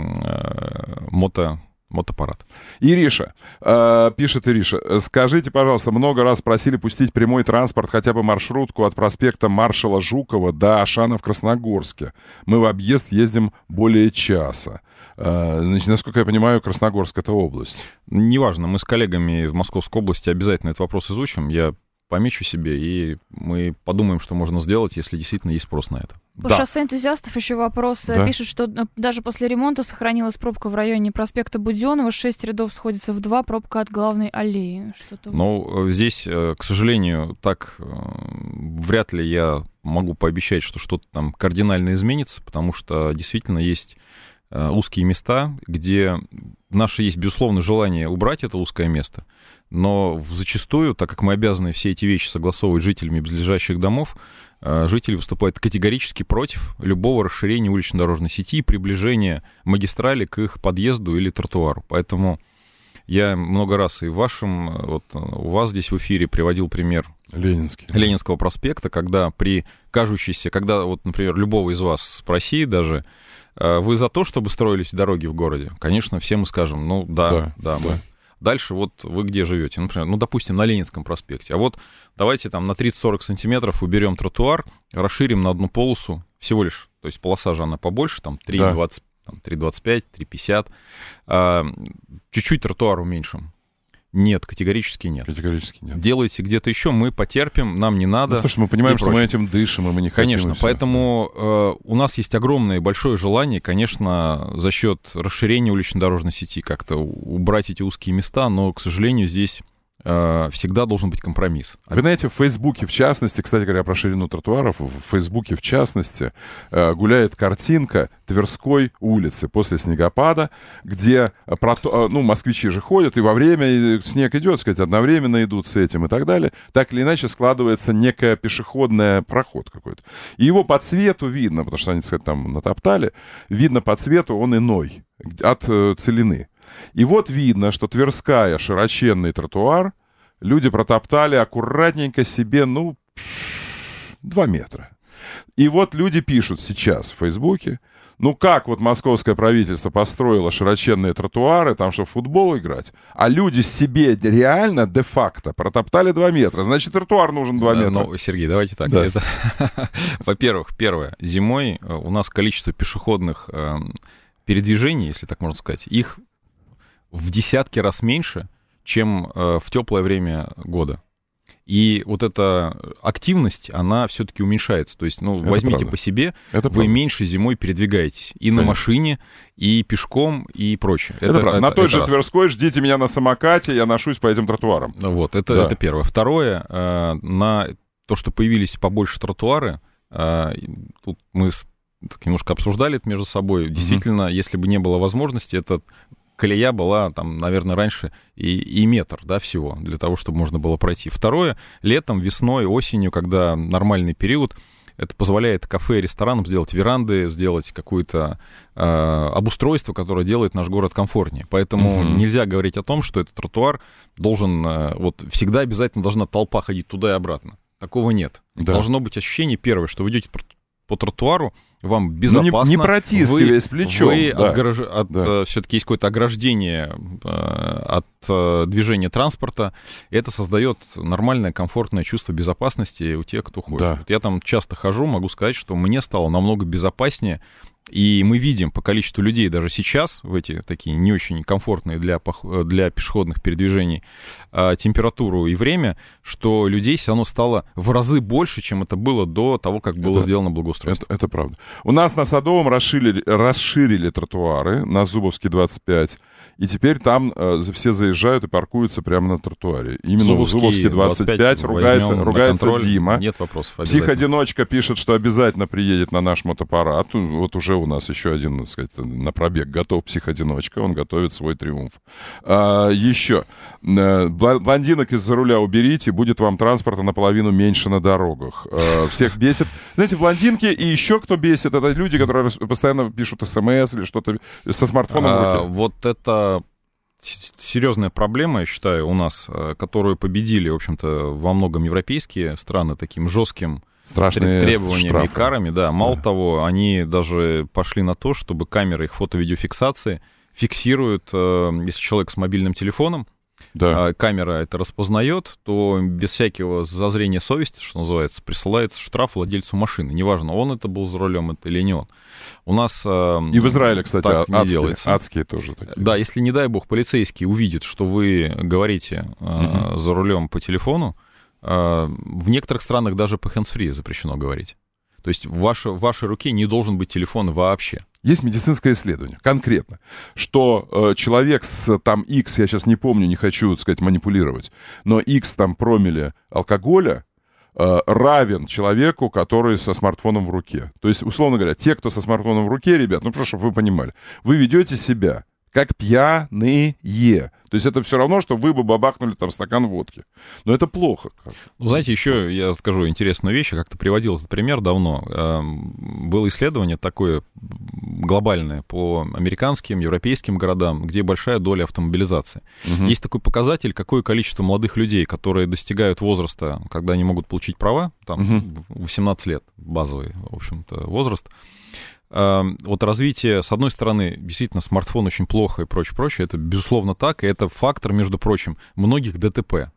мото... мотопарад. Ириша, э, пишет Ириша, скажите, пожалуйста, много раз просили пустить прямой транспорт, хотя бы маршрутку от проспекта Маршала Жукова до Ашана в Красногорске. Мы в объезд ездим более часа. Э, значит, насколько я понимаю, Красногорск — это область. Неважно, мы с коллегами в Московской области обязательно этот вопрос изучим. Я помечу себе, и мы подумаем, что можно сделать, если действительно есть спрос на это. По да. шоссе энтузиастов еще вопрос. Да. Пишут, что даже после ремонта сохранилась пробка в районе проспекта Буденова. Шесть рядов сходится в два, пробка от главной аллеи. Что-то... Ну, здесь, к сожалению, так вряд ли я могу пообещать, что что-то там кардинально изменится, потому что действительно есть узкие места, где наше есть, безусловно, желание убрать это узкое место, но зачастую, так как мы обязаны все эти вещи согласовывать с жителями близлежащих домов, жители выступают категорически против любого расширения улично-дорожной сети и приближения магистрали к их подъезду или тротуару. Поэтому я много раз и в вашем, вот у вас здесь в эфире приводил пример Ленинский. Ленинского проспекта, когда при кажущейся, когда, вот, например, любого из вас спроси даже, вы за то, чтобы строились дороги в городе? Конечно, все мы скажем, ну да, да, да, мы. Дальше вот вы где живете? Например, ну, допустим, на Ленинском проспекте. А вот давайте там на тридцать-сорок сантиметров уберем тротуар, расширим на одну полосу всего лишь. То есть полоса же она побольше, там три двадцать, три двадцать пять, три пятьдесят. А, чуть-чуть тротуар уменьшим. Нет, категорически нет. Категорически нет. Делайте где-то еще, мы потерпим, нам не надо. Ну, потому что мы понимаем, что мы этим дышим, и мы не хотим. Конечно, поэтому э, у нас есть огромное и большое желание, конечно, за счет расширения улично-дорожной сети как-то убрать эти узкие места, но, к сожалению, здесь э, всегда должен быть компромисс. Вы знаете, в Фейсбуке, в частности, кстати говоря, про ширину тротуаров, в Фейсбуке, в частности, э, гуляет картинка Тверской улицы после снегопада, где, прото... ну, москвичи же ходят, и во время снег идет, сказать, одновременно идут с этим и так далее, так или иначе складывается некая пешеходная проход какой-то. И его по цвету видно, потому что они, сказать, там натоптали, видно по цвету, он иной, от э, целины. И вот видно, что Тверская, широченный тротуар, люди протоптали аккуратненько себе, ну, два метра. И вот люди пишут сейчас в Фейсбуке, ну как вот московское правительство построило широченные тротуары, там, чтобы в футбол играть, а люди себе реально де-факто протоптали два метра. Значит, тротуар нужен два метра. Ну, Сергей, давайте так. Да. Это... Во-первых, первое, зимой у нас количество пешеходных э, передвижений, если так можно сказать, их в десятки раз меньше, чем э, в теплое время года. И вот эта активность, она все-таки уменьшается. То есть, ну, это возьмите правда. По себе, это вы правда. Меньше зимой передвигаетесь. И Конечно. На машине, и пешком, и прочее. Это, это правда. Это, на той это же раз. Тверской ждите меня на самокате, я ношусь по этим тротуарам. Вот, это, да. это первое. Второе, э, на то, что появились побольше тротуары, э, тут мы так немножко обсуждали это между собой. Действительно, mm-hmm. если бы не было возможности, это... колея была, там, наверное, раньше и, и метр, да, всего, для того, чтобы можно было пройти. Второе, летом, весной, осенью, когда нормальный период, это позволяет кафе и ресторанам сделать веранды, сделать какое-то э, обустройство, которое делает наш город комфортнее. Поэтому mm-hmm. нельзя говорить о том, что этот тротуар должен, э, вот, всегда обязательно должна толпа ходить туда и обратно. Такого нет. Да. Должно быть ощущение первое, что вы идете по тротуару, вам безопасно. Ну, не, не протискиваясь вы, плечом. Вы да. отгорож... от, да. все-таки есть какое-то ограждение от движения транспорта. И это создает нормальное, комфортное чувство безопасности у тех, кто ходит. Да. Вот я там часто хожу, могу сказать, что мне стало намного безопаснее. И мы видим по количеству людей даже сейчас, в эти такие не очень комфортные для, для пешеходных передвижений, температуру и время, что людей все равно стало в разы больше, чем это было до того, как было это, сделано благоустройство. Это, это правда. У нас на Садовом расширили, расширили тротуары, на Зубовский двадцать пять, и теперь там э, все заезжают и паркуются прямо на тротуаре. Именно Зубовский, Зубовский двадцать пять ругается, ругается Дима. Нет вопросов. Психодиночка пишет, что обязательно приедет на наш мотопарад. Вот уже у нас еще один, так сказать, на пробег готов психодиночка. Он готовит свой триумф. А, еще. Блондинок из-за руля уберите, будет вам транспорта наполовину меньше на дорогах. А, всех бесит. Знаете, блондинки и еще кто бесит, это люди, которые постоянно пишут смс или что-то со смартфоном в руке. А, вот это серьезная проблема, я считаю, у нас, которую победили, в общем-то, во многом европейские страны таким жестким страшные требованиями штрафы. И карами. Да. Мало да. того, они даже пошли на то, чтобы камеры их фото-видеофиксации фиксируют, если человек с мобильным телефоном, да. камера это распознает, то без всякого зазрения совести, что называется, присылается штраф владельцу машины. Неважно, он это был за рулем это или не он. У нас и в Израиле, кстати, так не адские, делается. адские тоже такие. Да, если, не дай бог, полицейский увидит, что вы говорите uh-huh. за рулем по телефону, в некоторых странах даже по hands-free запрещено говорить. То есть в вашей, в вашей руке не должен быть телефон вообще. Есть медицинское исследование, конкретно, что э, человек с там X, я сейчас не помню, не хочу, так сказать, манипулировать, но X там промилле алкоголя э, равен человеку, который со смартфоном в руке. То есть, условно говоря, те, кто со смартфоном в руке, ребят, ну, просто чтобы вы понимали, вы ведете себя как пьяные. То есть это все равно, что вы бы бабахнули там стакан водки. Но это плохо. Ну, знаете, еще я скажу интересную вещь. Я как-то приводил этот пример давно. Было исследование такое глобальное по американским, европейским городам, где большая доля автомобилизации. Угу. Есть такой показатель, какое количество молодых людей, которые достигают возраста, когда они могут получить права, там угу. восемнадцать лет, базовый, в общем-то, возраст. Вот развитие, с одной стороны, действительно, смартфон очень плохо и прочее, прочее, это безусловно так, и это фактор, между прочим, многих ДТП.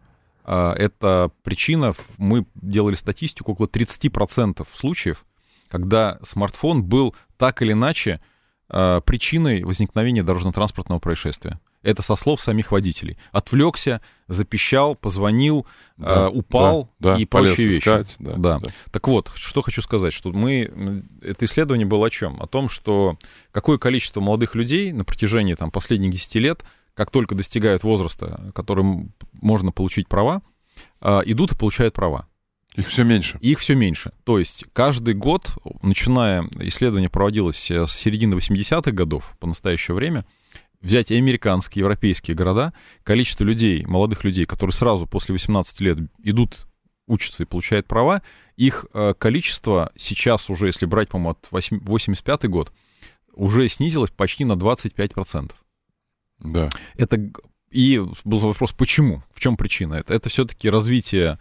Это причина, мы делали статистику, около тридцать процентов случаев, когда смартфон был так или иначе причиной возникновения дорожно-транспортного происшествия. Это со слов самих водителей. Отвлекся, запищал, позвонил, да, э, упал да, и да, прочие вещи. Искать, да, да. Да. Так вот, что хочу сказать, что мы... Это исследование было о чем? О том, что какое количество молодых людей на протяжении там, последних десяти лет, как только достигают возраста, которым можно получить права, э, идут и получают права. Их все меньше. Их все меньше. То есть каждый год, начиная, исследование проводилось с середины восьмидесятых годов по настоящее время, взять и американские, европейские города, количество людей, молодых людей, которые сразу после восемнадцати лет идут, учатся и получают права, их э, количество сейчас уже, если брать, по-моему, от восемьдесят пятый год, уже снизилось почти на двадцать пять процентов. Да. Это... И был вопрос, почему? В чем причина? Это, это все-таки развитие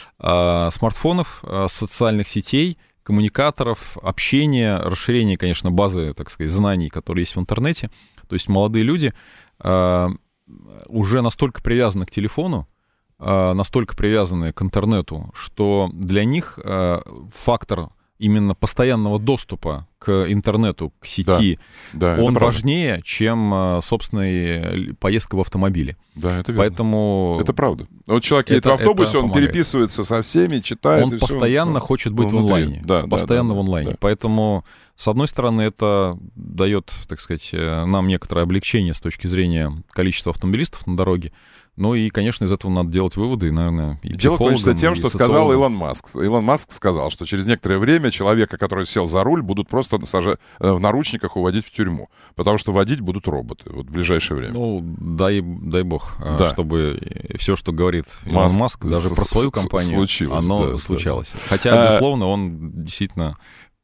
э, смартфонов, э, социальных сетей, коммуникаторов, общения, расширение, конечно, базы, так сказать, знаний, которые есть в интернете. То есть молодые люди э, уже настолько привязаны к телефону, э, настолько привязаны к интернету, что для них э, фактор именно постоянного доступа к интернету, к сети, да, да, он важнее, чем, собственно, поездка в автомобиле. Да, это верно. Поэтому... Это правда. Вот человек едет это, в автобусе, он помогает. Переписывается со всеми, читает. Он и постоянно все, хочет быть внутри. в онлайне. Да, постоянно да, да, в онлайне. Да. Поэтому, с одной стороны, это дает, так сказать, нам некоторое облегчение с точки зрения количества автомобилистов на дороге. Ну и, конечно, из этого надо делать выводы, и, наверное, и Дело кончится тем, что сказал Илон Маск. Илон Маск сказал, что через некоторое время человека, который сел за руль, будут просто сажать, в наручниках уводить в тюрьму, потому что водить будут роботы вот в ближайшее время. Ну, дай, дай бог, да. чтобы все, что говорит Илон Маск, Маск даже про свою компанию, случилось, оно да, случалось. Да. Хотя, безусловно, он действительно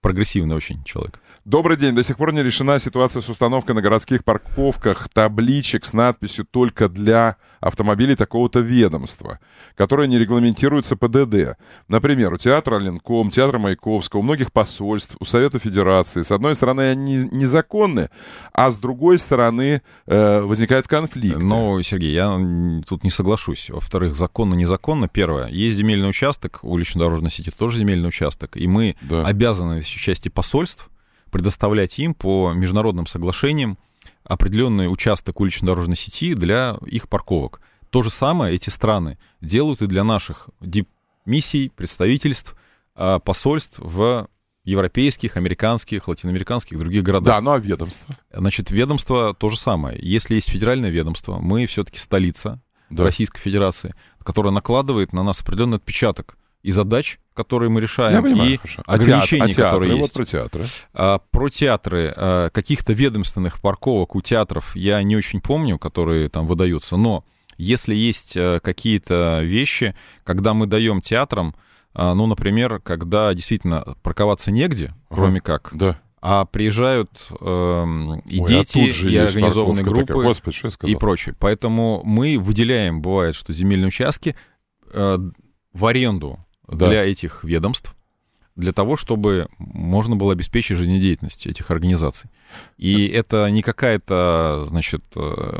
прогрессивный очень человек. Добрый день. До сих пор не решена ситуация с установкой на городских парковках табличек с надписью «Только для автомобилей такого-то ведомства», которые не регламентируются ПДД. Например, у театра Ленком, театра Маяковского, у многих посольств, у Совета Федерации. С одной стороны, они незаконны, а с другой стороны, э, возникают конфликты. Ну, Сергей, я тут не соглашусь. Во-вторых, законно, незаконно. Первое, есть земельный участок, улично-дорожной сети тоже земельный участок, и мы да. обязаны в части посольств предоставлять им по международным соглашениям определенный участок улично-дорожной сети для их парковок. То же самое эти страны делают и для наших дипмиссий, представительств, посольств в европейских, американских, латиноамериканских, других городах. Да, ну а ведомство? Значит, ведомство то же самое. Если есть федеральное ведомство, мы все-таки столица да. Российской Федерации, которая накладывает на нас определенный отпечаток и задач, которые мы решаем, понимаю, и хорошо. ограничений, а театры, которые вот есть. Про театры. А, про театры. А, каких-то ведомственных парковок у театров я не очень помню, которые там выдаются, но если есть а, какие-то вещи, когда мы даем театрам, а, ну, например, когда действительно парковаться негде, ага. кроме как, да. а приезжают э, и Ой, дети, а и организованные группы, такая, Господи, что я сказал? И прочее. Поэтому мы выделяем, бывает, что земельные участки э, в аренду да. для этих ведомств, для того, чтобы можно было обеспечить жизнедеятельность этих организаций. И это не какая-то, значит, э,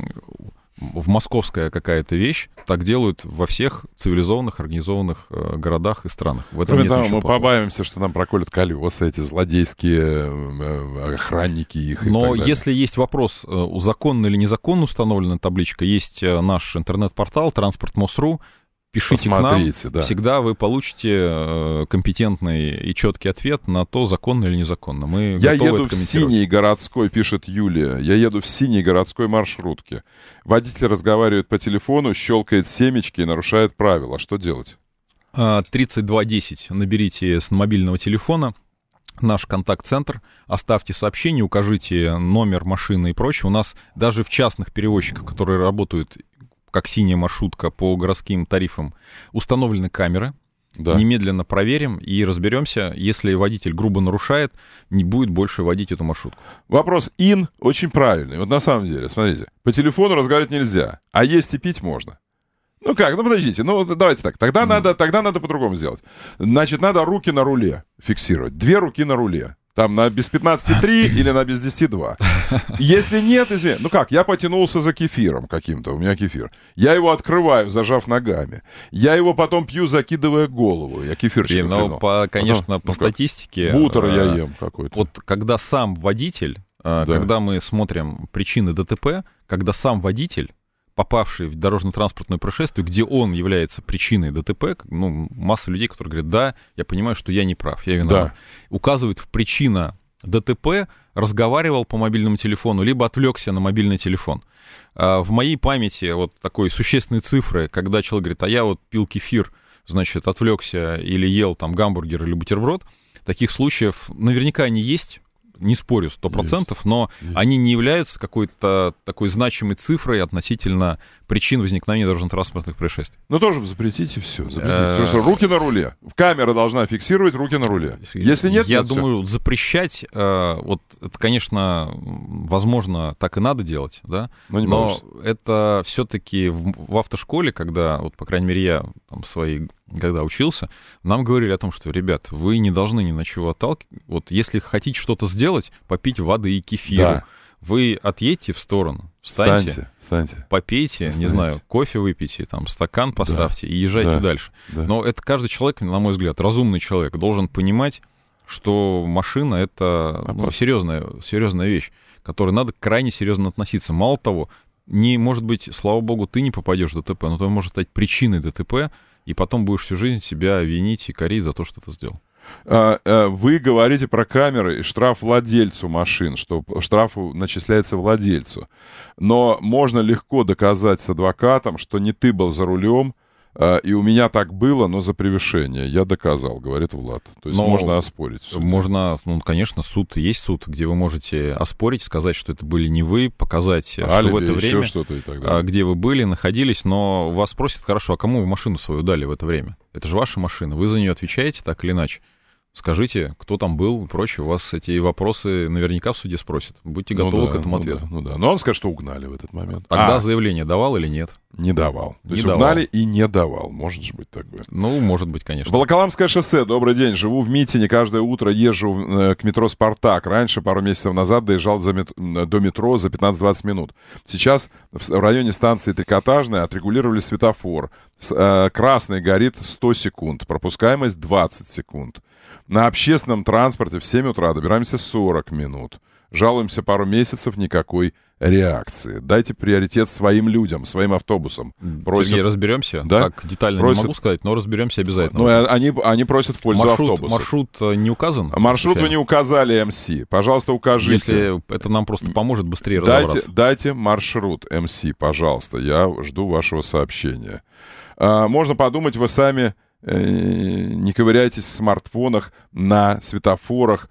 в московская какая-то вещь. Так делают во всех цивилизованных, организованных э, городах и странах. В этом Кроме нет того, ничего мы плохого. побаиваемся, что нам проколят колеса эти злодейские э, охранники их. Но если есть вопрос, э, законно или незаконно установлена табличка, есть э, наш интернет-портал транспорт мос точка ру. Пишите Посмотрите, к нам, да. всегда вы получите э, компетентный и четкий ответ на то, законно или незаконно. Мы Я готовы еду это в синий городской, пишет Юлия, я еду в синей городской маршрутке. Водитель разговаривает по телефону, щелкает семечки и нарушает правила. Что делать? тридцать два десять наберите с мобильного телефона наш контакт-центр, оставьте сообщение, укажите номер машины и прочее. У нас даже в частных перевозчиках, которые работают как синяя маршрутка по городским тарифам, установлены камеры. Да. Немедленно проверим и разберемся. Если водитель грубо нарушает, не будет больше водить эту маршрутку. Вопрос ин очень правильный. Вот на самом деле, смотрите, по телефону разговаривать нельзя, а есть и пить можно. Ну как, ну подождите, ну давайте так. Тогда, mm. надо, тогда надо по-другому сделать. Значит, надо руки на руле фиксировать. Две руки на руле. Там на без пятнадцати три или на без десяти два. Если нет, извини, ну как, я потянулся за кефиром каким-то, у меня кефир. Я его открываю, зажав ногами. Я его потом пью, закидывая голову. Я кефирчик ну, по, конечно, потом, по ну, статистике... Бутер я ем какой-то. Вот когда сам водитель, да. когда мы смотрим причины ДТП, когда сам водитель, попавший в дорожно-транспортное происшествие, где он является причиной ДТП, ну, масса людей, которые говорят, да, я понимаю, что я не прав, я виноват. Да. Указывает в причина ДТП, разговаривал по мобильному телефону, либо отвлекся на мобильный телефон. А в моей памяти вот такой существенной цифры, когда человек говорит, а я вот пил кефир, значит, отвлекся или ел там гамбургер или бутерброд, таких случаев наверняка они есть. Не спорю, сто процентов, есть, но есть. Они не являются какой-то такой значимой цифрой относительно причин возникновения дорожно-транспортных происшествий. Ну, тоже запретите все. Запретите. Потому что руки на руле. Камера должна фиксировать руки на руле. Если нет, я то думаю, все. запрещать, вот это, конечно, возможно, так и надо делать, да, но, не но это все-таки в, в автошколе, когда, вот, по крайней мере, я там свои... когда учился, нам говорили о том, что, ребят, вы не должны ни на чего отталкивать. Вот если хотите что-то сделать, попить воды и кефиру, да. вы отъедьте в сторону, встаньте, встаньте, встаньте. попейте, встаньте. Не знаю, кофе выпейте, там, стакан поставьте да. и езжайте да. дальше. Да. Но это каждый человек, на мой взгляд, разумный человек, должен понимать, что машина — это ну, серьезная, серьезная вещь, к которой надо крайне серьезно относиться. Мало того, не, может быть, слава богу, ты не попадешь в ДТП, но это может стать причиной ДТП, и потом будешь всю жизнь себя винить и корить за то, что ты сделал. Вы говорите про камеры и штраф владельцу машин, что штраф начисляется владельцу. Но можно легко доказать с адвокатом, что не ты был за рулем, и у меня так было, но за превышение. Я доказал, говорит Влад. То есть но можно оспорить. Можно, ну, конечно, суд, есть суд, где вы можете оспорить, сказать, что это были не вы, показать, алиби, что в это время, что-то и так далее. Где вы были, находились, но вас спросят, хорошо, а кому вы машину свою дали в это время? Это же ваша машина, вы за нее отвечаете так или иначе. скажите, кто там был и прочее. У вас эти вопросы наверняка в суде спросят. Будьте готовы ну да, к этому ну ответу. Да, ну да. Но он скажет, что угнали в этот момент. Тогда а, заявление давал или нет? Не давал. То не есть давал. угнали и не давал. Может же быть такое. Ну, может быть, конечно. Волоколамское шоссе. Добрый день. Живу в Митине. Каждое утро езжу к метро «Спартак». Раньше, пару месяцев назад, доезжал за мет... до метро за пятнадцать-двадцать минут. Сейчас в районе станции Трикотажная отрегулировали светофор. Красный горит сто секунд. Пропускаемость двадцать секунд. На общественном транспорте в семь утра добираемся сорок минут. Жалуемся пару месяцев, никакой реакции. Дайте приоритет своим людям, своим автобусам. Просят... Сергей, разберемся. Да? Так детально просят... не могу сказать, но разберемся обязательно. Ну, они, они просят в пользу маршрут, автобуса. Маршрут не указан? Маршрут вы не указали, эм си. Пожалуйста, укажите. Если это нам просто поможет быстрее дайте, разобраться. Дайте маршрут, эм си, пожалуйста. Я жду вашего сообщения. А, можно подумать, вы сами э, не ковыряйтесь в смартфонах, на светофорах.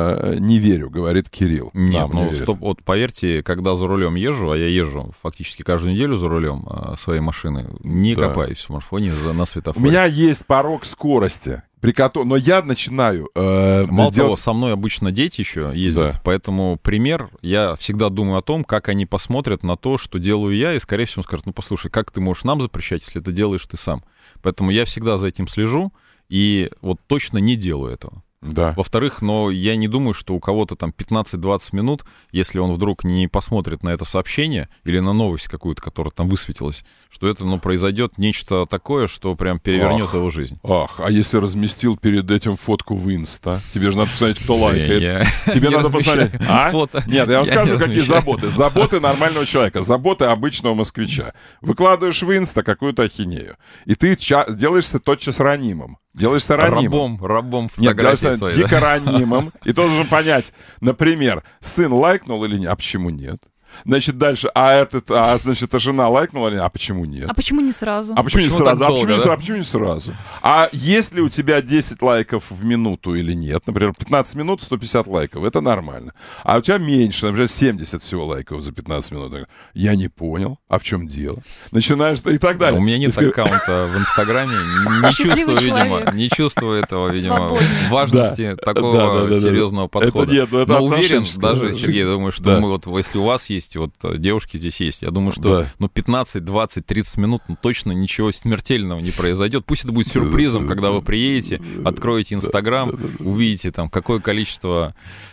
Не верю, говорит Кирилл. Нет, ну, не стоп, вот поверьте, когда за рулем езжу, а я езжу фактически каждую неделю за рулем а, своей машины, не да. копаюсь в смартфоне за, на светофоре. У меня есть порог скорости, при котором, но я начинаю... Э, Мало делать... того, со мной обычно дети еще ездят, да. поэтому пример, я всегда думаю о том, как они посмотрят на то, что делаю я, и, скорее всего, скажут, ну, послушай, как ты можешь нам запрещать, если это делаешь ты сам? Поэтому я всегда за этим слежу, и вот точно не делаю этого. Да. Во-вторых, но я не думаю, что у кого-то там пятнадцать-двадцать минут, если он вдруг не посмотрит на это сообщение или на новость какую-то, которая там высветилась, что это, ну, произойдет нечто такое, что прям перевернет ах, его жизнь. Ах, а если разместил перед этим фотку в Инста? Тебе же надо посмотреть, кто лайкает. Тебе надо посмотреть. А? Нет, я вам скажу, какие заботы. Заботы нормального человека, заботы обычного москвича. Выкладываешь в Инста какую-то ахинею, и ты делаешься тотчас ранимым. Делаешься ранимым. Рабом, рабом фотографии Нет, делаешься своей, дико да? ранимым. И ты должен понять, например, сын лайкнул или нет, а почему нет? Значит, дальше, а этот, а, значит, а жена лайкнула, а почему нет? А почему не сразу? А почему, почему не сразу? долго, а, почему да? не сразу? а почему не сразу? А есть ли у тебя десять лайков в минуту или нет? Например, пятнадцать минут, сто пятьдесят лайков. Это нормально. А у тебя меньше, например, семьдесят всего лайков за пятнадцать минут. Я не понял. А в чем дело? Начинаешь и так далее. У меня нет Ты... аккаунта в Инстаграме. Не чувствую, видимо, не чувствую этого, видимо, важности такого серьезного подхода. Но уверен, даже, Сергей, думаю, что мы вот, если у вас есть вот девушки здесь есть. Я думаю, что да. ну, пятнадцать, двадцать, тридцать минут ну, точно ничего смертельного не произойдет. Пусть это будет сюрпризом, когда вы приедете, откроете Инстаграм, увидите там какое количество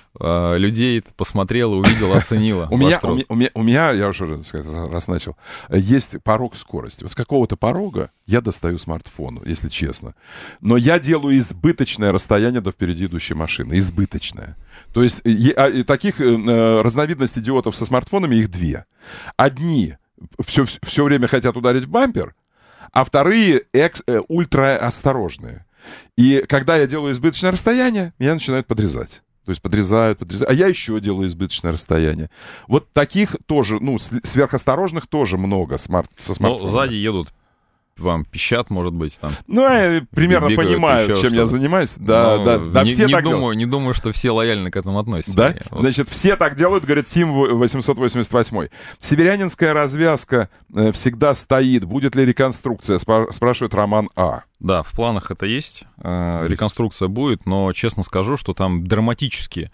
э, людей посмотрело, увидело, оценило. У меня, у, меня, у меня, я уже раз начал, есть порог скорости. Вот с какого-то порога я достаю смартфон, если честно. Но я делаю избыточное расстояние до впереди идущей машины. Избыточное. То есть и таких э, разновидностей идиотов со смартфонами их две. Одни все, все время хотят ударить в бампер, а вторые экс, э, ультраосторожные. И когда я делаю избыточное расстояние, меня начинают подрезать. То есть подрезают, подрезают. А я еще делаю избыточное расстояние. Вот таких тоже, ну, сверхосторожных тоже много смарт, со смартфоном. Но сзади едут, вам пищат, может быть, там. Ну, я примерно понимаю, чем что-то. я занимаюсь. Да, Но да, да, не, все не так думаю, делают. не думаю, что все лояльно к этому относятся. Да? Вот. Значит, все так делают, говорит Тим восемьсот восемьдесят восемь. Северянинская развязка э, всегда стоит. Будет ли реконструкция? Спра- спрашивает Роман А. Да, в планах это есть. Э, есть. Реконструкция будет, но честно скажу, что там драматически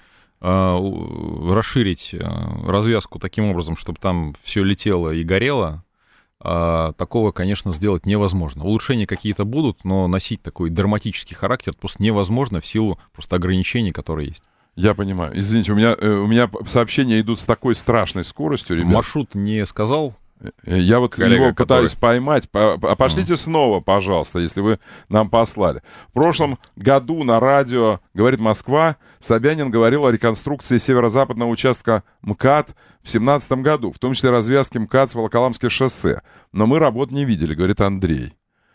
э, расширить э, развязку таким образом, чтобы там все летело и горело. А, такого, конечно, сделать невозможно. Улучшения какие-то будут, но носить такой драматический характер просто невозможно в силу просто ограничений, которые есть. Я понимаю. Извините, у меня, э, у меня сообщения идут с такой страшной скоростью, ребят. Маршрут не сказал. Я вот коллега, его пытаюсь который... поймать. А пошлите mm. снова, пожалуйста, если вы нам послали. В прошлом году на радио «Говорит Москва» Собянин говорил о реконструкции северо-западного участка МКАД в семнадцатом году, в том числе развязки МКАД с Волоколамским шоссе. Но мы работ не видели, говорит Андрей.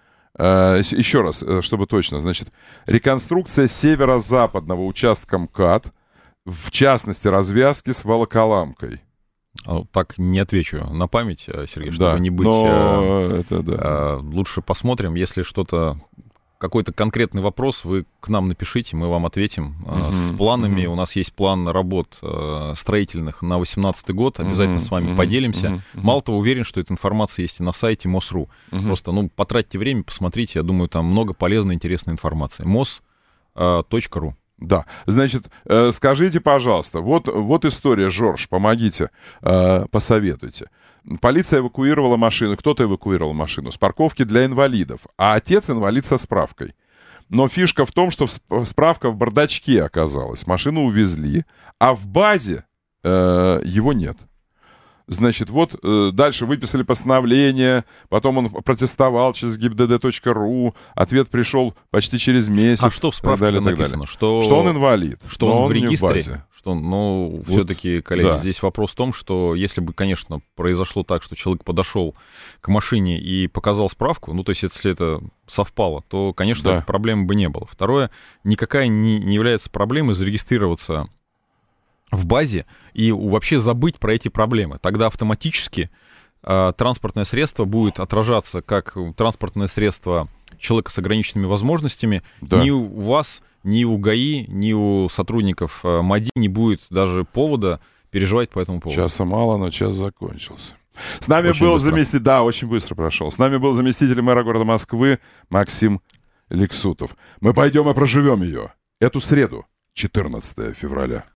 Еще раз, чтобы точно. Значит, реконструкция северо-западного участка МКАД, в частности, развязки с Волоколамкой. Так не отвечу на память, Сергей, чтобы да, не быть... А, это, да. а, лучше посмотрим, если что-то, какой-то конкретный вопрос, вы к нам напишите, мы вам ответим. Uh-huh, с планами, uh-huh. у нас есть план работ э, строительных на восемнадцатый год, обязательно uh-huh, с вами uh-huh, поделимся. Uh-huh, uh-huh. Мало того, уверен, что эта информация есть и на сайте МОС.ру. Uh-huh. Просто, ну, потратьте время, посмотрите, я думаю, там много полезной, интересной информации. МОС точка ру. Да, значит, э, скажите, пожалуйста, вот, вот история, Жорж, помогите, э, посоветуйте. Полиция эвакуировала машину, кто-то эвакуировал машину с парковки для инвалидов, а отец инвалид со справкой. Но фишка в том, что справка в бардачке оказалась, машину увезли, а в базе э, его нет. Значит, вот э, дальше выписали постановление, потом он протестовал через гибдд точка ру, ответ пришел почти через месяц. А что в справке далее, написано? Что... что он инвалид, что он, он в регистре? В базе. Что, ну, вот, все-таки, коллеги, да. Здесь вопрос в том, что если бы, конечно, произошло так, что человек подошел к машине и показал справку, ну, то есть если это совпало, то, конечно, да. этой проблемы бы не было. Второе, никакая не, не является проблемой зарегистрироваться в базе и вообще забыть про эти проблемы. Тогда автоматически э, транспортное средство будет отражаться как транспортное средство человека с ограниченными возможностями. Да. Ни у вас, ни у ГАИ, ни у сотрудников э, МАДИ не будет даже повода переживать по этому поводу. Часа мало, но час закончился. С нами очень был быстро. заместитель... Да, очень быстро прошел. С нами был заместитель мэра города Москвы Максим Лексутов. Мы пойдем и проживем ее. Эту среду, четырнадцатого февраля.